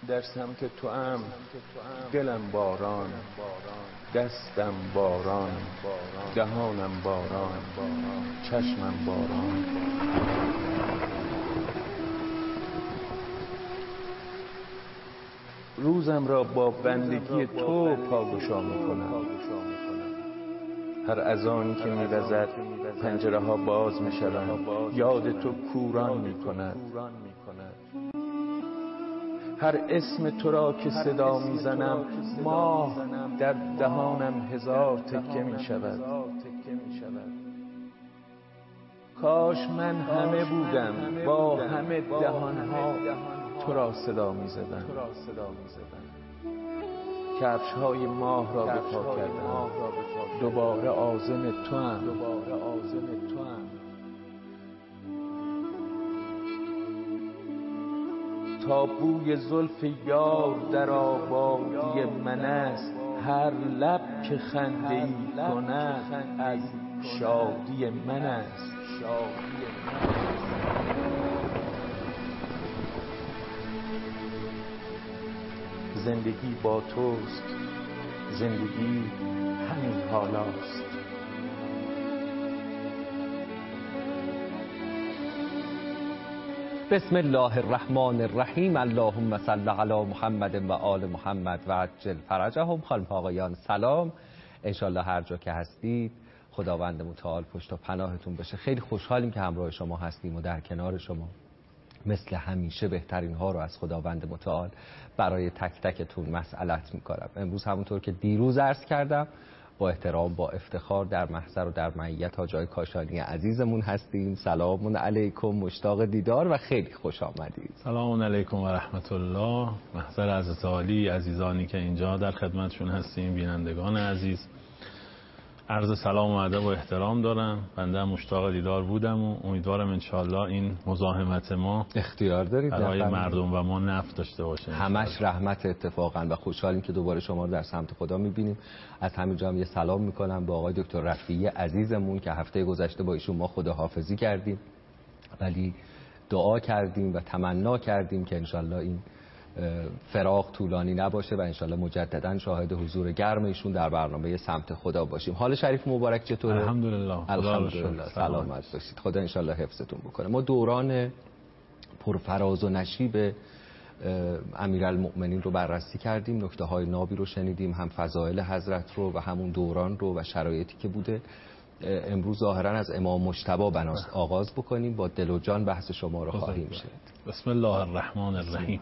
در سمت تو ام، دلم باران، دستم باران، دهانم باران، چشمم باران. روزم را با بندگی تو پاگشا میکنم. هر اذانی که میوزد پنجره ها باز میشوند، یاد تو کوران میکند. هر اسم تو را که صدا میزنم، ماه در دهانم هزار تکه میشود. کاش من همه بودم با همه دهانها تو را صدا میزدم. کفش های ماه را به پا کردم، دوباره عازم تو ام. تا بوی زلف یار در آبادی من است، هر لب که خنده ای کند از شادی من است. زندگی با توست، زندگی همین حالاست. بسم الله الرحمن الرحیم. اللهم صل علی محمد و آل محمد و عجل فرجهم. خانم آقایان سلام. انشالله هر جا که هستید خداوند متعال پشت و پناهتون باشه. خیلی خوشحالیم که همراه شما هستیم و در کنار شما. مثل همیشه بهترین ها رو از خداوند متعال برای تک تکتون مسئلت میکنم. امروز همونطور که دیروز عرض کردم با احترام با افتخار در محضر و در معیت حاج کاشانی عزیزمون هستیم. سلام علیکم، مشتاق دیدار و خیلی خوش آمدید. سلام علیکم و رحمت الله. محضر حضرت عالی، عزیزانی که اینجا در خدمتشون هستیم، بینندگان عزیز، عرض سلام و ادب و احترام دارم. بنده مشتاق دیدار بودم و امیدوارم انشالله این مزاحمت ما اختیار دارید برای مردم و ما نفع داشته باشه. همش رحمت اتفاقا و خوشحالیم که دوباره شما رو در سمت خدا میبینیم. از همینجا هم یه سلام میکنم به آقای دکتر رفیعی عزیزمون که هفته گذشته با ایشون ما خداحافظی کردیم، ولی دعا کردیم و تمنا کردیم که انشالله این فراق طولانی نباشه و انشالله مجددا شاهد حضور گرم ایشون در برنامه سمت خدا باشیم. حال شریف مبارک چطوره؟ الحمدلله. الحمدلله. سلامت باشید. خدا انشالله حفظتون بکنه. ما دوران پرفراز و نشیب امیرالمؤمنین رو بررسی کردیم، نکته های نابی رو شنیدیم، هم فضائل حضرت رو و همون دوران رو و شرایطی که بوده. امروز ظاهرا از امام مجتبی بناست آغاز بکنیم. با دل و جان بحث شما رو خواهیم شنید. بسم الله الرحمن الرحیم.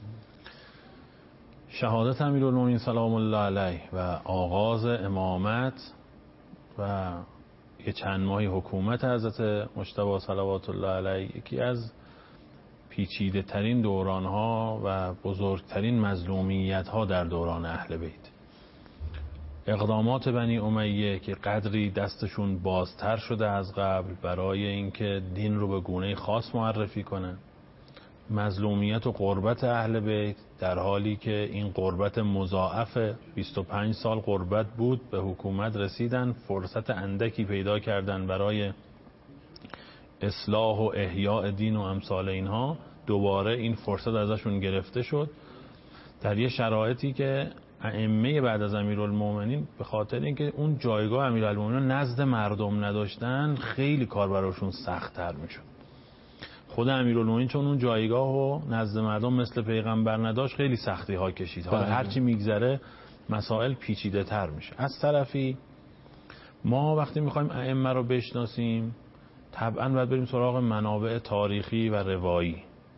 شهادت امیرالمومنین سلام الله علیه و آغاز امامت و یه چند ماهی حکومت حضرت مجتبی صلوات الله علیه یکی از پیچیده ترین دوران ها و بزرگترین مظلومیت ها در دوران اهل بیت. اقدامات بنی امیه که قدری دستشون بازتر شده از قبل برای اینکه دین رو به گونه خاص معرفی کنن، مظلومیت و غربت اهل بیت در حالی که این غربت مضاعف 25 سال غربت بود، به حکومت رسیدن، فرصت اندکی پیدا کردن برای اصلاح و احیاء دین و امثال اینها. دوباره این فرصت ازشون گرفته شد در یه شرایطی که ائمه بعد از امیرالمومنین به خاطر اینکه اون جایگاه امیرالمومنین نزد مردم نداشتن خیلی کار براشون سخت‌تر میشد. خود امیرالمومنین چون اون جایگاه و نزد مردم مثل پیغمبر نداشت خیلی سختی ها کشید. حالا هرچی میگذره مسائل پیچیده تر میشه. از طرفی ما وقتی میخوایم ائمه رو بشناسیم طبعا باید بریم سراغ منابع تاریخی و روایی.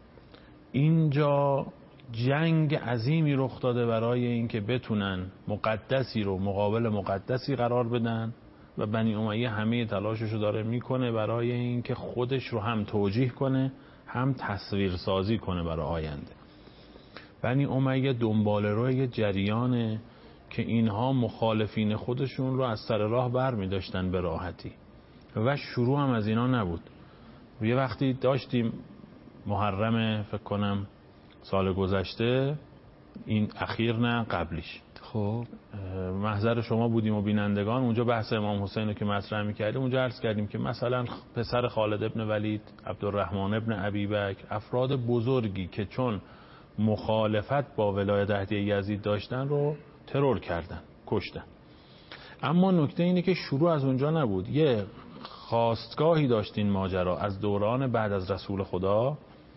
اینجا جنگ عظیمی رخ داده برای اینکه بتونن مقدسی رو مقابل مقدسی قرار بدن و بنی امیه همه تلاششو داره میکنه برای اینکه خودش رو هم توجیه کنه هم تصویر سازی کنه برای آینده. بنی امیه دنبال روی جریانه که اینها مخالفین خودشون رو از سر راه بر می داشتن به راحتی و شروع هم از اینا نبود. یه وقتی داشتیم محرم فکر کنم سال گذشته، این اخیر نه قبلیش، خب محضر شما بودیم و بینندگان، اونجا بحث امام حسین رو که مطرح می‌کردیم اونجا عرض کردیم که مثلا پسر خالد ابن ولید، عبدالرحمن ابن ابی بکر، افراد بزرگی که چون مخالفت با ولایت عهدی یزید داشتن رو ترور کردن، کشتن. اما نکته اینه که شروع از اونجا نبود. یه خواستگاهی داشت این ماجرا از دوران بعد از رسول خدا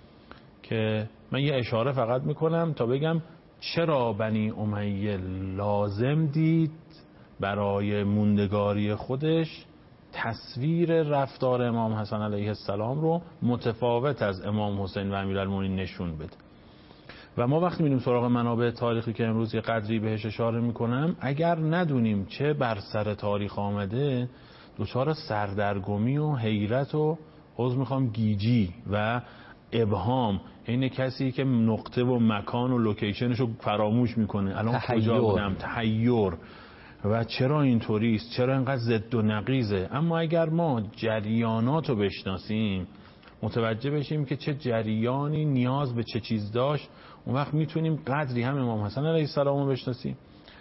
که من یه اشاره فقط میکنم تا بگم چرا بنی امیه لازم دید برای موندگاری خودش تصویر رفتار امام حسن علیه السلام رو متفاوت از امام حسین و امیرالمومنین نشون بده. و ما وقتی میریم سراغ منابع تاریخی که امروز یه قدری بهش اشاره میکنم، اگر ندونیم چه بر سر تاریخ آمده دچار سردرگمی و حیرت و گیجی و ابهام، این کسی که نقطه و مکان و لوکیشنش رو فراموش میکنه، الان کجا بودم، تحیر و چرا اینطوری است، چرا اینقدر ضد و نقیضه. اما اگر ما جریانات رو بشناسیم، متوجه بشیم که چه جریانی نیاز به چه چیز داشت، اون وقت میتونیم قدری هم امام حسن علیه السلام رو بشناسیم،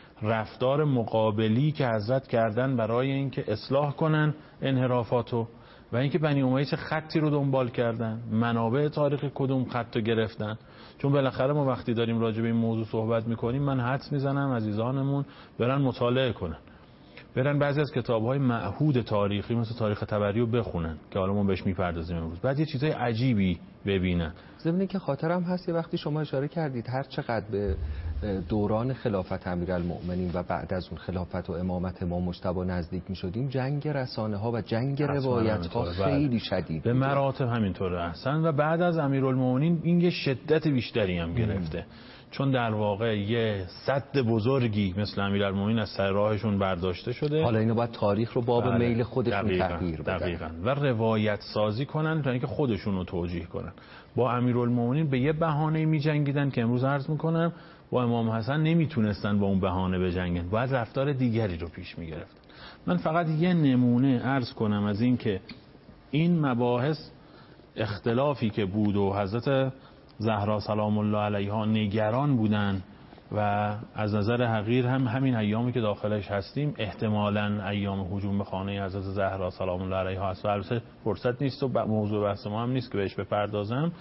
رفتار مقابلی که حضرت کردن برای اینکه اصلاح کنن انحرافاتو، و اینکه بنی امیه چه خطی رو دنبال کردن، منابع تاریخ کدوم خط رو گرفتن. چون بالاخره ما وقتی داریم راجع به این موضوع صحبت میکنیم، من حدس میزنم عزیزانمون برن مطالعه کنن، برن بعضی از کتاب‌های معهود تاریخی مثل تاریخ طبری رو بخونن که حالا ما بهش میپردازیم امروز، بعد یه چیزای عجیبی ببینن. ضمن که خاطرم هست یه وقتی شما اشاره کردید هر چقدر به دوران خلافت امیرالمؤمنین و بعد از اون خلافت و امامت امام مجتبی نزدیک می‌شدیم، جنگ رسانه‌ها و جنگ روایت‌ها خیلی شدید به مراتب همینطوره احسن. و بعد از امیرالمؤمنین این یه شدت بیشتری هم گرفته، چون در واقع یه سد بزرگی مثل امیرالمؤمنین از سر راهشون برداشته شده. حالا اینو باید تاریخ رو باب میل خودشون تغییر بدن دقیقاً و روایت سازی کنن تا اینکه خودشون رو توجیه کنن. با امیرالمؤمنین به یه بهانه می‌جنگیدن که امروز عرض می‌کنم با امام حسن نمیتونستن با اون بهانه بجنگن، باید رفتار دیگری رو پیش می‌گرفتن. من فقط یه نمونه عرض کنم از این که این مباحث اختلافی که بود و حضرت زهرا سلام الله علیها نگران بودن و از نظر حقیر هم همین ایامی که داخلش هستیم احتمالاً ایام هجوم به خانه حضرت زهرا سلام الله علیها است و البته فرصت نیست و موضوع بحث ما هم نیست که بهش بپردازم.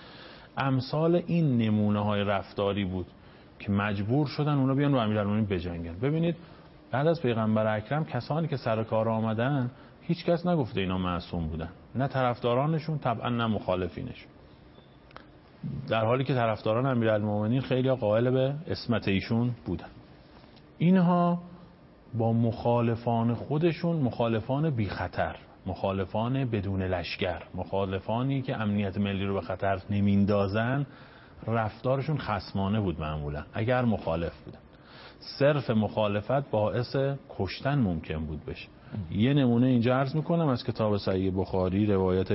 امثال این نمونه‌های رفتاری بود که مجبور شدن اونا بیان با امیرالمومنین بجنگن. ببینید بعد از پیغمبر اکرم کسانی که سر کار آمدن هیچ کس نگفته اینا معصوم بودن، نه طرفدارانشون طبعا نه مخالفینشون، در حالی که طرفداران امیرالمومنین خیلی قائل به عصمت ایشون بودن. اینها با مخالفان خودشون، مخالفان بی خطر، مخالفان بدون لشکر، مخالفانی که امنیت ملی رو به خطر نمیندازن، رفتارشون خصمانه بود معمولا اگر مخالف بودن. صرف مخالفت باعث کشتن ممکن بود بشه. یه نمونه اینجا عرض میکنم از کتاب صحیح بخاری روایت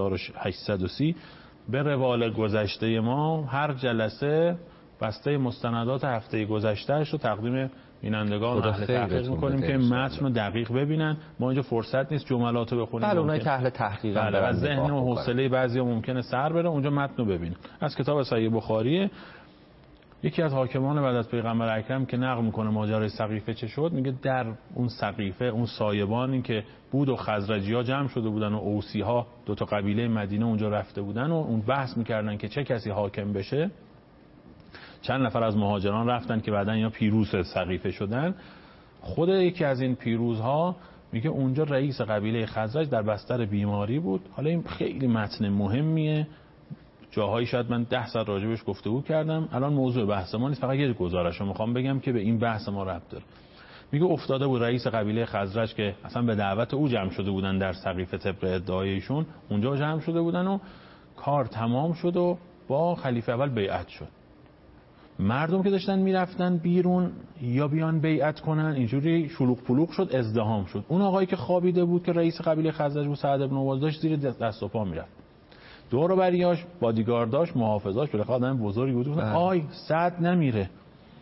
6830. به روال گذشته ما هر جلسه بسته مستندات هفته گذشتهش رو تقدیم بینندگان اهل تحقیق میکنیم که متن رو دقیق ببینن. ما اینجا فرصت نیست جملات رو بخونیم، بله اونایی که اهل تحقیق بله از ذهن و حوصله بعضیا ممکنه سر بره، اونجا متن رو ببینیم. از کتاب صحیح بخاری یکی از حاکمان بعد از پیغمبر اکرم که نقل میکنه ماجرای سقیفه چه شد، میگه در اون سقیفه اون سایبانی که بود و خزرجی‌ها جمع شده بودن و اوسی‌ها دو تا قبیله مدینه اونجا رفته بودن و اون بحث میکردن که چه کسی حاکم بشه. چند نفر از مهاجران رفتن که بعدن اینا پیروز سقیفه شدن. خود یکی از این پیروزها میگه اونجا رئیس قبیله خزرج در بستر بیماری بود. حالا این خیلی متن مهمیه، جاهایی شاید من 10 ساعت راجبش گفتگو کردم، الان موضوع بحث ما نیست، فقط یه گزارش رو میخوام بگم که به این بحث ما ربط داره. میگه افتاده بود رئیس قبیله خزرج که اصلا به دعوت او جمع شده بودن در سقیفه طبق ادعایشون، اونجا جمع شده بودن و کار تمام شد و با خلیفه اول بیعت شد. مردم که داشتن میرفتن بیرون یا بیان بیعت کنن اینجوری شلوغ پلوغ شد، ازدحام شد. اون آقایی که خوابیده بود که رئیس قبیله خزرج بود، سعد بن عباده، داشت زیر دست و پا میرفت. دور و بریاش بادیگارداش محافظاش بالاخره آدم بزرگی بود، گفتن آی سعد نمیره.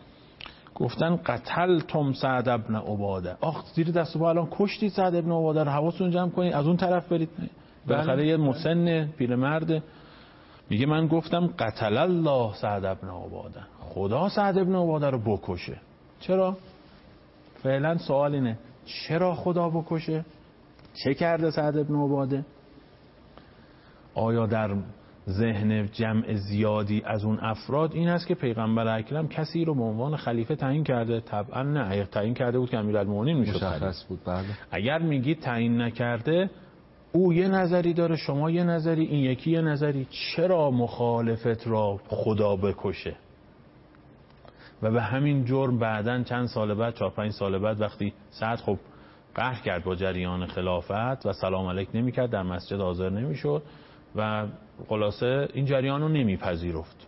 گفتن قتلتم سعد ابن عباده، آخ زیر دست و پا الان کشتید سعد ابن عباده رو، حواستون جمع کنید از اون طرف برید. بالاخره یه مسن پیرمرد میگه من گفتم قتل الله سعد ابن عباده، خدا سعد ابن عباده رو بکشه. چرا؟ فعلا سوال اینه چرا خدا بکشه؟ چه کرده سعد ابن عباده؟ آیا در ذهن جمع زیادی از اون افراد این است که پیغمبر اکرم کسی رو به عنوان خلیفه تعیین کرده. طبعا نه، اگه تعیین کرده بود که امیرالمومنین میشد مشخص بود. بله. اگر میگید تعیین نکرده، او یه نظری داره، شما یه نظری، این یکی یه نظری، چرا مخالفت را خدا بکشه؟ و به همین جرم بعدن چند سال بعد، 4-5 سال بعد، وقتی سعد خب قهر کرد با جریان خلافت و سلام علیک نمی‌کرد، در مسجد حاضر نمی‌شد و خلاصه این جریان رو نمیپذیرفت.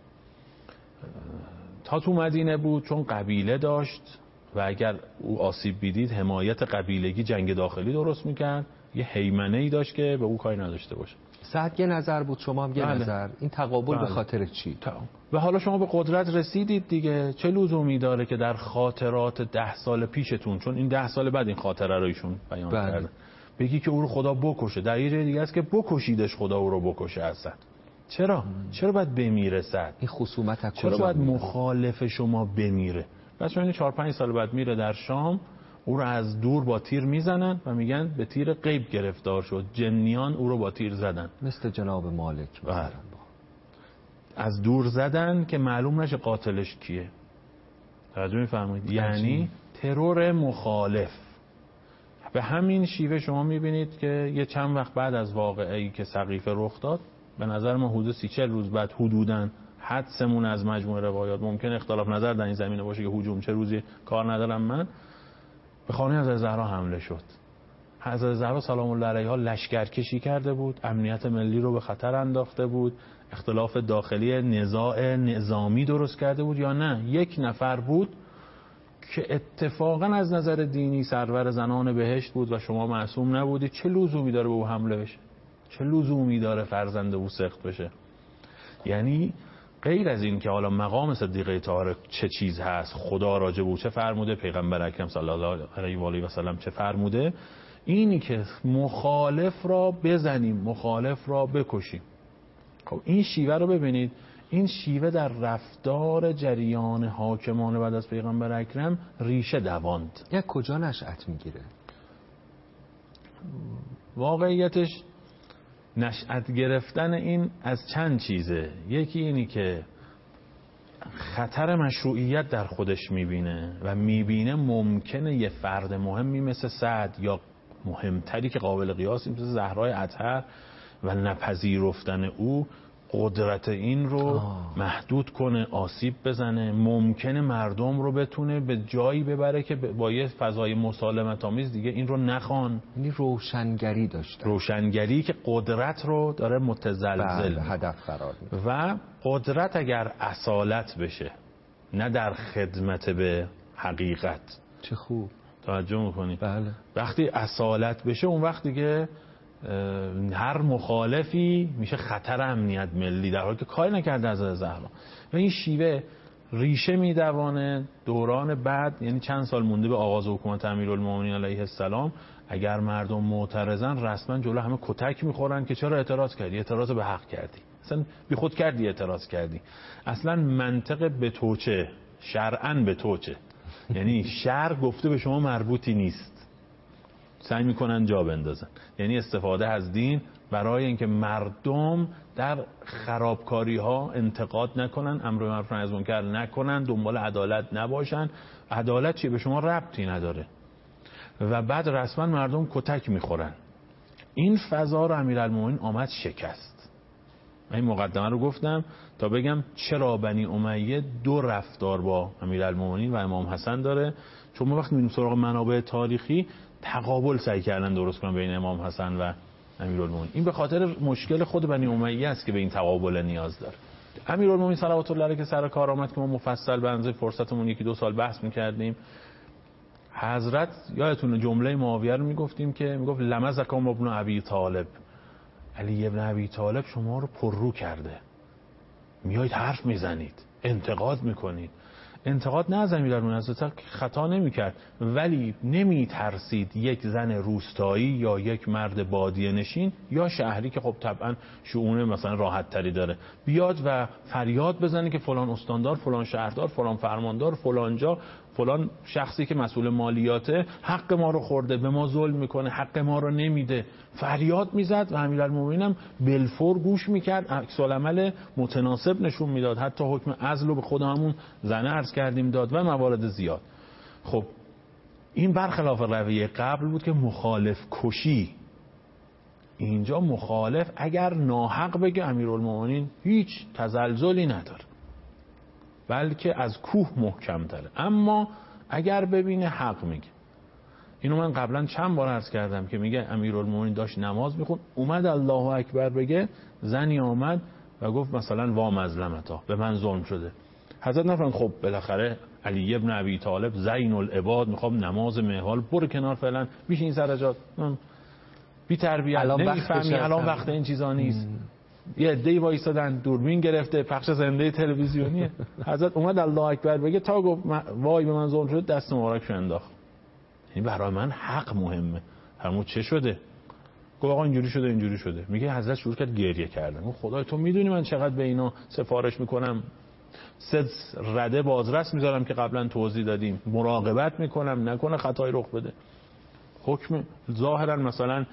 تا تو مدینه بود، چون قبیله داشت و اگر او آسیب بیدید حمایت قبیلگی، جنگ داخلی درست میکرد، یه هیمنه‌ای داشت که به او کاری نداشته باشه. سعد یه نظر بود، شما هم یه نظر. این تقابل به خاطر چی؟ و حالا شما به قدرت رسیدید دیگه، چه لزومی داره که در خاطرات 10 سال پیشتون، چون این 10 سال بعد این خاطره رو ایشون بیان کرده، بگی که او رو خدا بکشه. در یه جای دیگه است که بکشیدش خدا او رو بکشه. اصلا چرا باید بمیره سعد؟ این خصومت از کجا؟ چرا باید مخالف شما بمیره؟ بس این 4-5 سال بعد میره در شام، او رو از دور با تیر میزنن و میگن به تیر غیب گرفتار شد، جنیان او رو با تیر زدن، مثل جناب مالک. از دور زدن که معلوم نشه قاتلش کیه. توجه میفرمایید؟ یعنی ترور مخالف. به همین شیوه شما میبینید که یه چند وقت بعد از واقعه‌ای که سقیفه رخ داد، به نظر ما حدود 30-40 روز بعد حدوداً، حدسمون از مجموعه روایات، ممکن اختلاف نظر در این زمینه باشه که هجوم چه روزی کار ندارم من، به خانه حضرت زهرا حمله شد. حضرت زهرا سلام الله علیها لشکرکشی کرده بود، امنیت ملی رو به خطر انداخته بود، اختلاف داخلی، نزاع نظامی درست کرده بود. یا نه، یک نفر بود که اتفاقا از نظر دینی سرور زنان بهشت بود و شما معصوم نبودی، چه لزومی داره به او حمله بشه؟ چه لزومی داره فرزند او سخت بشه؟ یعنی غیر از این که حالا مقام صدیقه طاهره چه چیز هست، خدا راجع به او چه فرموده، پیغمبر اکرم صلی الله علیه و آله و سلم چه فرموده، اینی که مخالف را بزنیم، مخالف را بکشیم. خب این شیوه رو ببینید، این شیوه در رفتار جریان حاکمانه بعد از پیغمبر اکرم ریشه دواند. یا کجا نشأت میگیره؟ واقعیتش نشأت گرفتن این از چند چیزه. یکی اینی که خطر مشروعیت در خودش میبینه و میبینه ممکنه یه فرد مهمی مثل سعد یا مهمتری که قابل قیاسی مثل زهرای اطهر و نپذیرفتن او قدرت این رو محدود کنه، آسیب بزنه، ممکنه مردم رو بتونه به جایی ببره که با یه فضای مسالمت آمیز دیگه این رو نخوان. یعنی روشنگری داشته، روشنگری که قدرت رو داره متزلزل هدف قرار میده. و قدرت اگر اصالت بشه، نه در خدمت به حقیقت. چه خوب توجه میکنی؟ بله. وقتی اصالت بشه، اون وقت دیگه هر مخالفی میشه خطر امنیت ملی، در حالی که کاری نکرده از زهرا. و این شیوه ریشه میدوانه دوران بعد، یعنی چند سال مونده به آغاز حکومت امیرالمومنین علیه السلام، اگر مردم معترضن رسما جلو همه کتک میخورن که چرا اعتراض کردی؟ اعتراض به حق کردی، اصلا بی خود کردی اعتراض کردی، اصلا منطق به توچه، شرعاً به توچه، یعنی شرع گفته به شما مربوطی نیست، سعی میکنن جا بندازن. یعنی استفاده از دین برای اینکه مردم در خرابکاری ها انتقاد نکنن، امر معروف نهی از منکر نکنن، دنبال عدالت نباشن. عدالت چیه؟ به شما ربطی نداره. و بعد رسما مردم کتک میخورن. این فضا رو امیرالمومنین آمد شکست. من این مقدمه رو گفتم تا بگم چرا بنی امیه دو رفتار با امیرالمومنین و امام حسن داره. چون ما وقتی میریم سراغ منابع تاریخی، تقابل سعی کردن درست کنن بین امام حسن و امیرالمومنین. این به خاطر مشکل خود بنی امیه است که به این تقابل نیاز داره. امیرالمومنین صلوات الله علیه که سر کار آمد، که ما مفصل به اندازه فرصتمون 1-2 سال بحث می‌کردیم، حضرت یادتونه جمله معاویه رو میگفتیم که میگفت لمزکم ابن ابی طالب، علی ابن ابی طالب شما رو پررو کرده، میایید حرف میزنید، انتقاد میکنید. انتقاد نه از امیرالمومنین، حضرت خطا نمیکرد، ولی نمیترسید یک زن روستایی یا یک مرد بادیه نشین یا شهری که خب طبعا شؤون مثلا راحت تری داره بیاد و فریاد بزنه که فلان استاندار، فلان شهردار، فلان فرماندار، فلان جا فلان شخصی که مسئول مالیاته حق ما رو خورده، به ما ظلم میکنه، حق ما رو نمیده. فریاد میزد و امیرالمومنین هم بالفور گوش میکرد، عکس العمل متناسب نشون میداد، حتی حکم عزل رو به خود همون زنه عرض کردیم داد و موارد زیاد. خب این برخلاف رویه قبل بود که مخالف کشی. اینجا مخالف اگر ناحق بگه امیرالمومنین هیچ تزلزلی نداره، بلکه از کوه محکم تره. اما اگر ببینه حق میگه، اینو من قبلا چند بار عرض کردم که میگه امیرالمومنین داشت نماز میخوند، اومد الله اکبر بگه، زنی آمد و گفت مثلا وا مظلمتا، به من ظلم شده. حضرت نفرمود خب بالاخره علی ابن ابی طالب زین العباد، میخوام نماز مهال، برو کنار فعلا، میشه این سرجات بی تربیت نمیفهمی الان وقت این چیزا نیست. یه عده‌ای وایسادن، دوربین گرفته، پخش زنده تلویزیونیه. حضرت اومد الله اکبر بگه تا گفت وای به من ظلم شده، دست مبارکش انداخت. یعنی برای من حق مهمه. همون چه شده؟ گفت آقا اینجوری شده اینجوری شده. میگه حضرت شروع کرد گریه کردن. گفت خدای تو میدونی من چقدر به اینا سفارش میکنم، 3 رده بازرس میذارم که قبلا توضیح دادیم، مراقبت میکنم نکنه خطایی رخ بده. حکم ظاهرا مثلا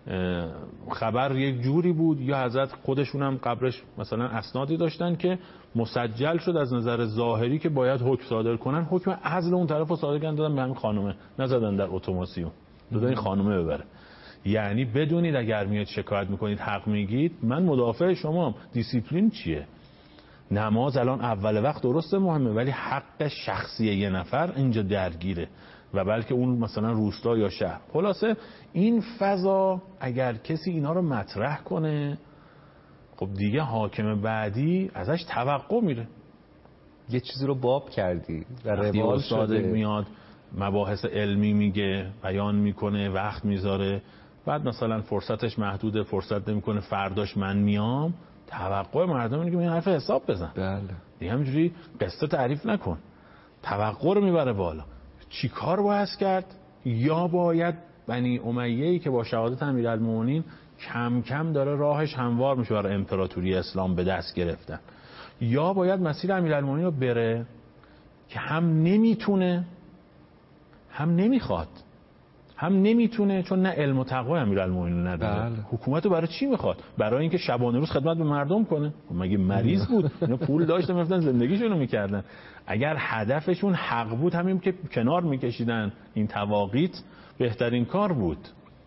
خبر یک جوری بود، یا حضرت خودشون هم قبلش مثلا اسنادی داشتن که مسجل شد از نظر ظاهری که باید حکم صادر کنن، حکم عزل اون طرفو صادر کردن، دادن به همین خانومه، نزدن در اتوماسیون، دادن این خانومه ببره. یعنی بدونید اگر میاد شکایت میکنید حق میگید، من مدافع شما. دیسیپلین چیه؟ نماز الان اول وقت درسته مهمه، ولی حق شخصی یه نفر اینجا درگیره و بلکه اون مثلا روستا یا شهر. خلاصه این فضا اگر کسی اینا رو مطرح کنه، خب دیگه حاکم بعدی ازش توقع میره. یه چیزی رو باب کردی و روال شده، میاد مباحث علمی میگه، بیان میکنه، وقت میذاره، بعد مثلا فرصتش محدوده، فرصت نمیکنه، فرداش من میام، توقع مردم اینه که این حرف حساب بزن. بله. دیگه همینجوری قصه تعریف نکن. توقع رو میبره بالا. چی کار باید کرد؟ یا باید بنی امیه‌ای که با شهادت امیرالمومنین کم کم داره راهش هموار میشه برای امپراتوری اسلام به دست گرفتن، یا باید مسیر امیرالمومنین رو بره که هم نمیتونه هم نمیخواد. هم نمیتونه چون نه علم و تقوی امیرالمومنین نداره. حکومت رو برای چی میخواد؟ برای اینکه شبانه روز خدمت به مردم کنه. مگه مریض بود؟ اینا پول داشتن میرفتن زندگیشونو میکردن. اگر هدفشون حق بود، همین که کنار میکشیدن این تواقیت، بهترین کار بود.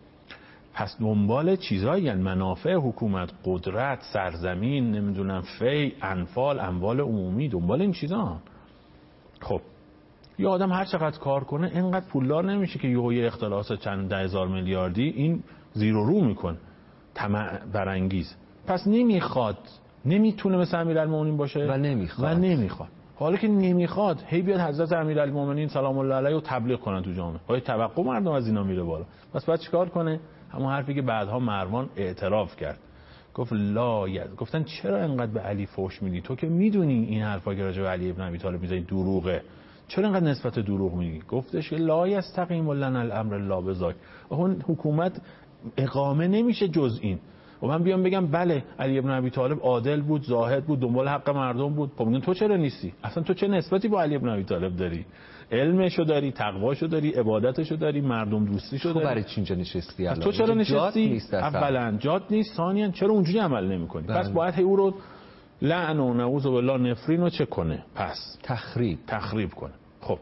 پس دنبال چیزایی، یعنی منافع حکومت، قدرت، سرزمین، نمیدونم فی، انفال، اموال عمومی، دنبال این چیزا. خب یه آدم هر چقدر کار کنه اینقدر پولدار نمیشه که یه اختلاس چند 10,000 میلیاردی این زیر و رو میکنه، طمع برانگیز. پس نمیخواد، نمیتونه مثل امیرالمومنین باشه و نمیخواد. حالا که نمیخواد، هی بیاد حضرت امیرالمومنین سلام الله علیه رو تبلیغ کنن تو جامعه. های توقع مردم از اینا میره بالا. پس باید چیکار کنه؟ همون حرفی که بعدها مروان اعتراف کرد، گفت گفتن چرا انقدر به علی فحش میدی؟ تو که میدونی این حرفا که راجع به علی ابن ابی طالب میزنی دروغه، چرا انقدر نسبت دروغ میگی؟ گفتش که لا یستقیم لنا الامر الا بذاک. اون حکومت اقامه نمیشه جز این. و من بیام بگم بله علی ابن ابی طالب عادل بود، زاهد بود، دنبال حق مردم بود، خب میگن تو چرا نیستی؟ اصلا تو چه نسبتی با علی ابن ابی طالب داری؟ علمشو داری، تقواشو داری، عبادتشو داری، مردم دوستیشو داری. تو برای چی اینجا نشستی الان؟ تو چرا نشستی؟ اولا جات نیست، ثانیا چرا اونجوری عمل نمی‌کنی؟ پس باید هی او رو لعن و نعوذ بالله نفرین رو چه کنه؟ پس تخریب کنه. خب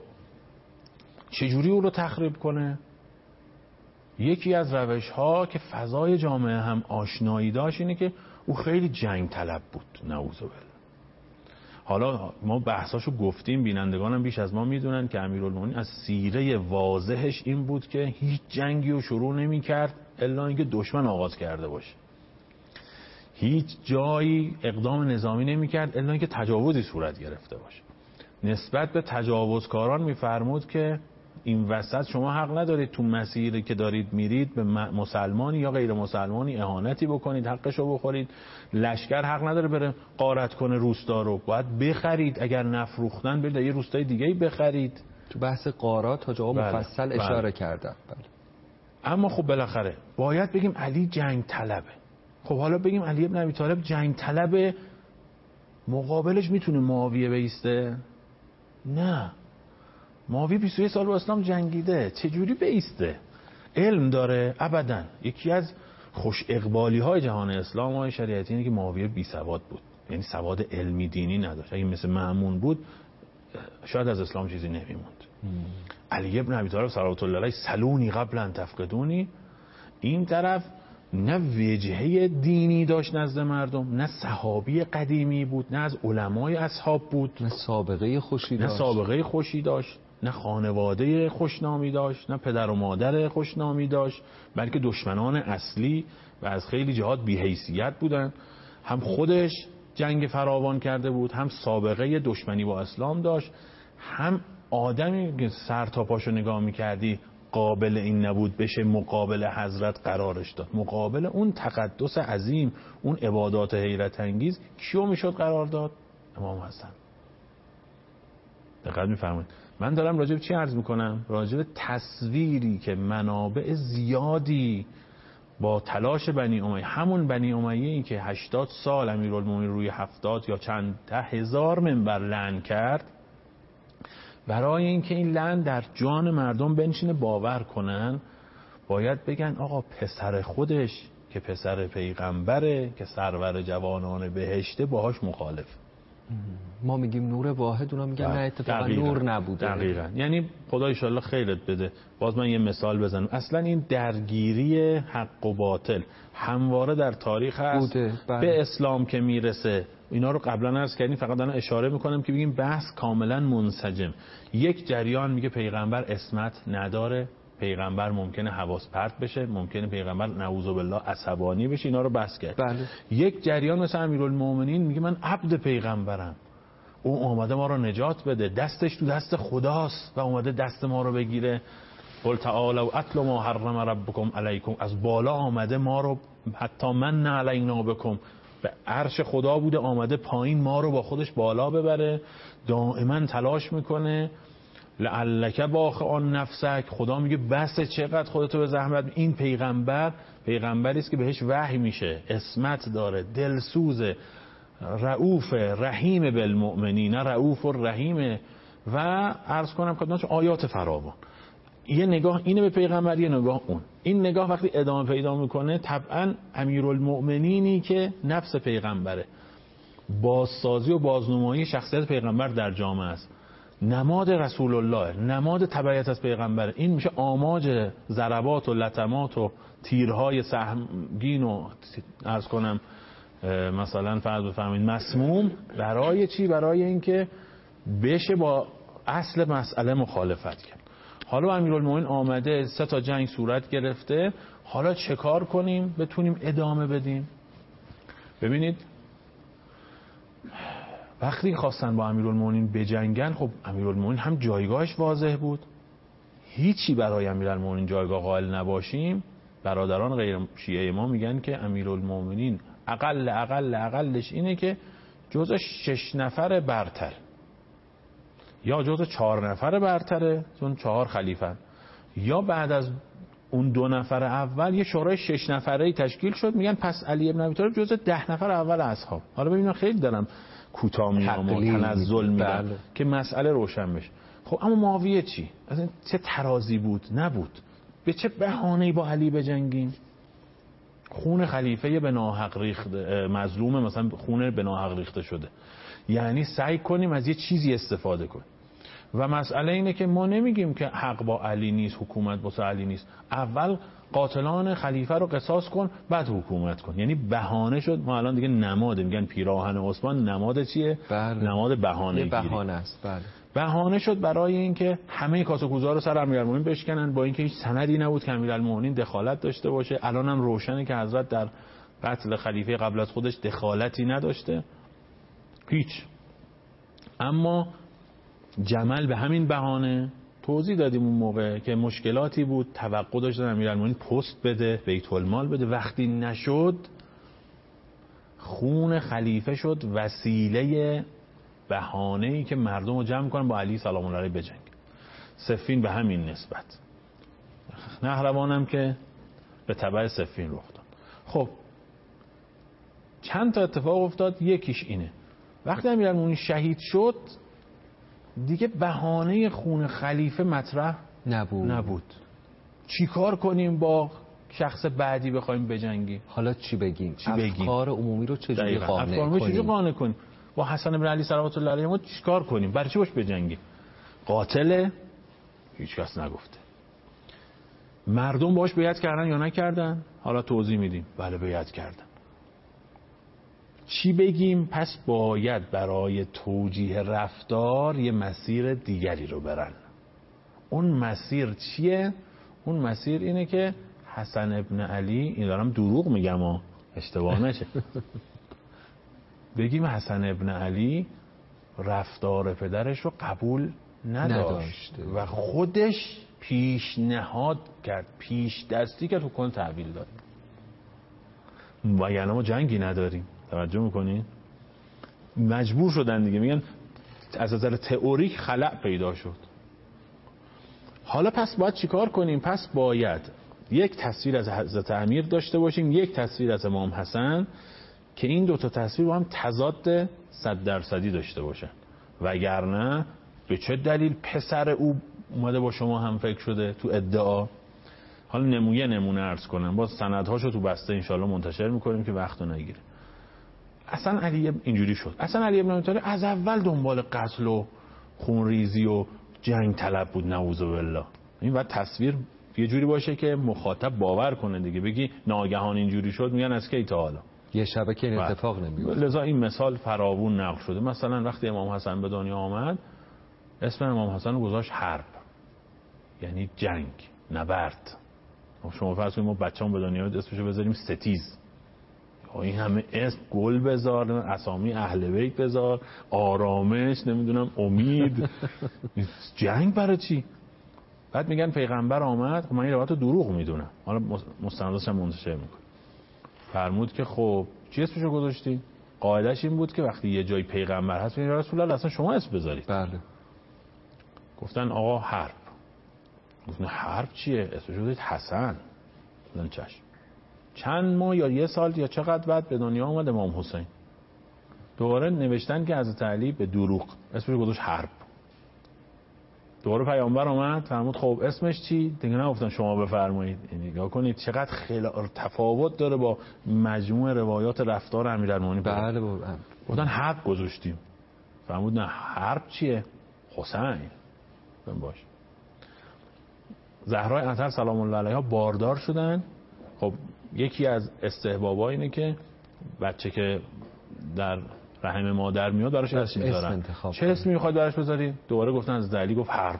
چجوری او رو تخریب کنه؟ یکی از روش‌ها که فضای جامعه هم آشنایی داشت اینه که او خیلی جنگ طلب بود، نعوذ بالله. حالا ما بحثاشو گفتیم، بینندگانم بیش از ما میدونن که امیرالمومنین از سیره واضحش این بود که هیچ جنگی رو شروع نمی‌کرد الا اینکه دشمن آغاز کرده باشه. هیچ جایی اقدام نظامی نمی‌کرد الا اینکه تجاوزی صورت گرفته باشه. نسبت به تجاوزکاران می‌فرمود که این وسط شما حق ندارید تو مسیری که دارید میرید به مسلمانی یا غیر مسلمانی اهانتی بکنید، حقشو بخورید. لشکر حق نداره بره غارت کنه روستا رو، باید بخرید. اگر نفروختن برید یه روستای دیگه‌ای بخرید. تو بحث غارات تا جا مفصل اشاره کردم. اما خب بالاخره باید بگیم علی جنگ طلبه. خب حالا بگیم علی ابن ابی طالب جنگ طلبه، مقابلش میتونه معاویه بایسته؟ نه. معاویه 21 سال با اسلام جنگیده، چجوری بیسته؟ علم داره؟ ابداً. یکی از خوش اقبالی های جهان اسلام های شریعتی اینه که معاویه بی سواد بود، یعنی سواد علمی دینی نداشت. اگه مثل مأمون بود شاید از اسلام چیزی نمیموند. علی ابن ابی طالب صلوات الله علیه سلونی قبل ان تفقدونی، این طرف نه وجهه دینی داشت نزد مردم، نه صحابی قدیمی بود، نه از علمای اصحاب بود، نه سابقه خوشی داشت، نه خانواده خوشنامی داشت، نه پدر و مادر خوشنامی داشت، بلکه دشمنان اصلی و از خیلی جهات بی‌حیثیت بودن. هم خودش جنگ فراوان کرده بود، هم سابقه دشمنی با اسلام داشت، هم آدمی که سر تا پاشو نگاه می‌کردی قابل این نبود بشه مقابل حضرت قرارش داد. مقابل اون تقدس عظیم، اون عبادات حیرت انگیز کیو میشد قرار داد؟ امام حسن. دقت می‌فرمایید. من دارم راجع به چی عرض میکنم؟ راجع به تصویری که منابع زیادی با تلاش بنی امیه، همون بنی امیه‌ای که 80 سال امیرالمومنین روی 70 یا چند ده هزار منبر لعن کرد، برای اینکه این لعن در جان مردم بنشینه باور کنن، باید بگن آقا پسر خودش که پسر پیغمبره که سرور جوانان بهشته باهاش مخالف. ما میگیم نور واحد، اونا میگن نه اتفاقا نور نبوده. دقیقاً. یعنی خدا ان شاءالله خیرت بده. باز من یه مثال بزنم. اصلا این درگیری حق و باطل همواره در تاریخ هست بوده. به اسلام که میرسه اینا رو قبلا عرض کردیم، فقط دارم اشاره میکنم که بگیم بحث کاملا منسجم. یک جریان میگه پیغمبر عصمت نداره، پیغمبر ممکنه حواس پرت بشه، ممکنه پیغمبر نعوذ بالله عصبانی بشه، اینا رو بحث کرد. بله. یک جریان مثل امیرالمومنین میگه من عبد پیغمبرم، او اومده ما رو نجات بده، دستش تو دست خداست و اومده دست ما رو بگیره. قل تعالوا اتل ما حرم ربکم علیکم، از بالا آمده ما رو حتی من علینا بکم، به عرش خدا بوده آمده پایین ما رو با خودش بالا ببره. دائما تلاش میکنه لعلک باخع نفسک، خدا میگه بس چقدر خودتو به زحمت. این پیغمبری است که بهش وحی میشه، عصمت داره، دلسوزه، رؤوف رحیم بالمؤمنین، رؤوف الرحیم. و عرض کنم خدمتتون آیات فراوان. یه نگاه اینه به پیغمبر، یه نگاه اون. این نگاه وقتی ادامه پیدا میکنه طبعا امیرالمؤمنینی که نفس پیغمبره، بازسازی و بازنمایی شخصیت پیغمبر در جامعه است، نماد رسول الله، نماد تبعیت از پیغمبر، این میشه آماج ضربات و لطمات و تیرهای سهمگین و عرض کنم مثلا فرض بفرمایید مسموم. برای چی؟ برای اینکه بشه با اصل مسئله مخالفت کرد. حالا امیرالمومنین آمده 3 تا جنگ صورت گرفته، حالا چه کار کنیم بتونیم ادامه بدیم؟ ببینید وقتی خواستن با امیرالمومنین بجنگن، خب امیرالمومنین هم جایگاهش واضح بود، هیچی برای امیرالمومنین جایگاه قائل نباشیم. برادران غیر شیعه ما میگن که امیرالمومنین اقلش اینه که جزء 6 نفر برتر یا جزء 4 نفر برتره، چون 4 خلیفه، یا بعد از اون 2 نفر اول یه شورای 6 نفره‌ای تشکیل شد، میگن پس علی ابن ابی طالب جزء 10 نفر اول اصحاب. حالا ببینید خیلی دارم کوتاه میام و تنزل میدم که مسئله روشن بشه. خب اما معاویه چی؟ اصلا چه ترازی بود؟ نبود. به چه بهانه‌ای با علی بجنگیم؟ خون خلیفه به ناحق ریخته، مظلوم مثلا خون به ناحق ریخته شده، یعنی سعی کنیم از یه چیزی استفاده کنیم. و مسئله اینه که ما نمیگیم که حق با علی نیست، حکومت با علی نیست، اول قاتلان خلیفه رو قصاص کن بعد حکومت کن. یعنی بهانه شد. ما الان دیگه نماد میگن پیراهن عثمان، نماد چیه؟ بله. نماد بهانه گیری. بهانه است. بله. بهانه شد برای اینکه همه کاسه رو سر امیرالمومنین بشکنن، با اینکه هیچ سندی نبود که امیرالمومنین دخالت داشته باشه. الان هم روشنه که حضرت در قتل خلیفه قبل از خودش دخالتی نداشته، هیچ. اما جمل به همین بهانه توضیح دادیم اون موقع که مشکلاتی بود، توقع داشتن امیرالمومنین پست بده، بیت المال بده. وقتی نشد، خون خلیفه شد وسیله، بهانه‌ای که مردم رو جمع کنن با علی سلام الله علیه بجنگ. صفین به همین نسبت، نهروانم که به تبع صفین رخ داد. خب چند تا اتفاق افتاد. یکیش اینه، وقتی امیرالمومنین شهید شد دیگه بهانه خون خلیفه مطرح نبود. چی کار کنیم با شخص بعدی بخوایم بجنگیم؟ حالا چی بگیم؟ افکار عمومی رو چجوری قانع کنیم؟ با حسن بن علی صلوات الله علیه ما چیکار کنیم؟ برای چی باش بجنگیم؟ قاتل؟ هیچ کس نگفته. مردم باش بیعت کردن یا نکردن؟ حالا توضیح میدیم. بله بیعت کردن. چی بگیم؟ پس باید برای توجیه رفتار یه مسیر دیگری رو برن. اون مسیر چیه؟ اون مسیر اینه که حسن ابن علی، این دارم دروغ میگم و اشتباه نشه، بگیم حسن ابن علی رفتار پدرش رو قبول نداشت و خودش پیشنهاد کرد، پیش دستی که تو کن تحویل داد و یعنی ما جنگی نداریم. توجه میکنین؟ مجبور شدن دیگه، میگن از نظر تئوریک خلأ پیدا شد. حالا پس باید چیکار کنیم؟ پس باید یک تصویر از حضرت امیر داشته باشیم، یک تصویر از امام حسن، که این دوتا تصویر با هم تضاد 100% داشته باشن. وگرنه به چه دلیل پسر او اومده با شما هم فکر شده تو ادعا؟ حالا نمونه عرض کنم، باز سندهاشو تو بسته انشالله منتشر میکنیم که وقتو نگیره. اصلا علی اینجوری شد. اصلا علی ابن ابی طالب از اول دنبال قتل و خونریزی و جنگ طلب بود، نعوذ بالله. این بعد تصویر یه جوری باشه که مخاطب باور کنه دیگه. بگی ناگهان اینجوری شد، میگن از کی تا حالا یه شبه که این اتفاق نمیفته. لذا این مثال فراوون نقل شده. مثلا وقتی امام حسن به دنیا آمد، اسم امام حسن رو گذاشت حرب، یعنی جنگ، نبرد. شما فرض کنید ما بچه‌مون به دنیا آمد اسمشو بذاریم ستیز، این همه اسم گل بذار، اسامی اهل بیت بذار، آرامش، نمیدونم امید، جنگ برای چی؟ بعد میگن پیغمبر آمد. من این روایت رو دروغ میدونم، حالا مستندش هم منتشر میکنه. فرمود که خب چی اسمشو گذاشتی؟ قاعدش این بود که وقتی یه جای پیغمبر هست میگن رسول الله اصلا شما اسم بذارید. بله. گفتن آقا حرب. گفتن حرب چیه؟ اسمشو گذاشت حسن. گفتن چشم. چند ماه یا یه سال یا چقدر بعد به دنیا اومد امام حسین. دوباره نوشتن که حضرت علی به دروغ اسمش گذاشت حرب. دوباره پیامبر اومد فرمود خب اسمش چی؟ دیگه نگفتن شما بفرمایید. نگاه کنید چقدر تفاوت داره با مجموع روایات رفتار امیرالمومنین. بله گفتن حرب گذاشتیم. فرمود نه حرب چیه؟ حسین. باش. زهرای اطهر سلام الله علیها باردار شدن. خب یکی از استحبابا اینه که بچه که در رحم مادر میاد براش اسم میذارن. چه اسمی میخواید براش بذاری؟ دوباره گفتن از علی گفت حرب.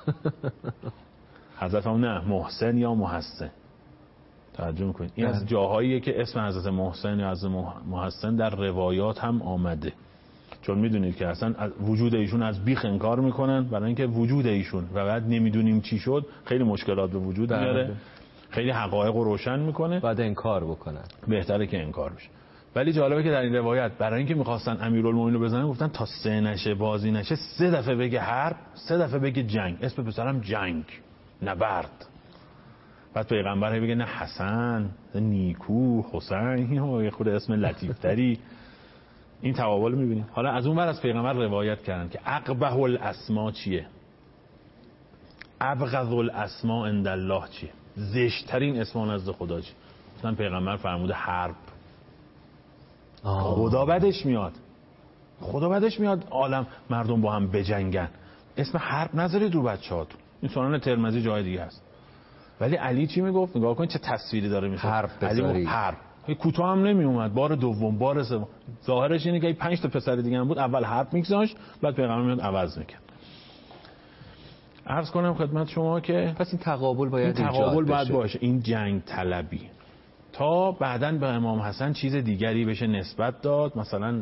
حضرت هم نه محسن یا محسن. توجه میکنید این از جاهاییه که اسم حضرت محسن یا حضرت محسن در روایات هم آمده، چون میدونید که اصلا وجود ایشون از بیخ انکار میکنن، برای اینکه وجود ایشون و بعد نمیدونیم چی شد خیلی مشکلات به وجود میاره، خیلی حقایق رو روشن میکنه، بعد انکار بکنن. بهتره که انکار بشه. ولی جالبه که در این روایت برای اینکه میخواستن امیرالمومنین رو بزنن گفتن تا 3 نشه بازی نشه 3 دفعه بگه حرب، 3 دفعه بگه جنگ. اسم پسرم جنگ، نبرد. بعد پیغمبر بگه نه حسن، نیکو، حسین، یه خود اسم لطیفتری. این تقابل رو میبینیم. حالا از اون ور از پیغمبر روایت کردن که اقبح الاسما چیه؟ ابغض الاسما عند الله چیه؟ زشترین اسم نزد خدا چیه؟ مثلا پیغمبر فرموده حرب. خدا بدش میاد. خدا بدش میاد عالم مردم با هم بجنگن. اسم حرب نذارید رو بچه‌هاتون. این سنن ترمذی جای دیگه است. ولی علی چی میگفت؟ نگاه کن چه تصویری داره میشه. حرب علی گفت حرب. کوتاه هم نمی اومد. بار دوم، بار سوم. ظاهرش اینه که 5 تا پسر دیگه هم بود، اول حرب میگذاشت، بعد پیغمبر میاد عوض میکرد. عرض کنم خدمت شما که پس این تقابل باید باشه. این جنگ طلبی تا بعداً به امام حسن چیز دیگری بشه نسبت داد. مثلا